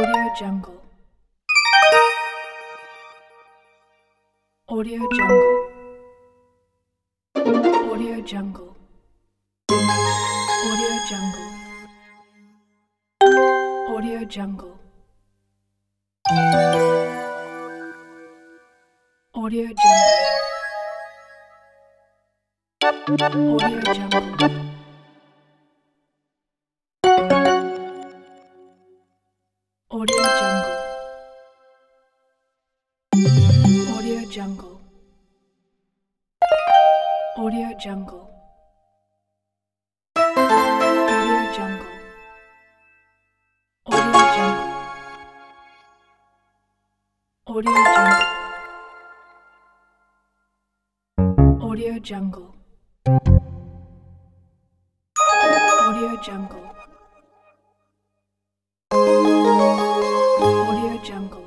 Audio Jungle. Audio Jungle. Audio Jungle. Audio Jungle. Audio Jungle. Audio Jungle. Audio Jungle. Audio Jungle. Audio Jungle. Audio Jungle. Audio Jungle. Audio Jungle. Audio Jungle. Audio Jungle. Audio Jungle. Audio Jungle.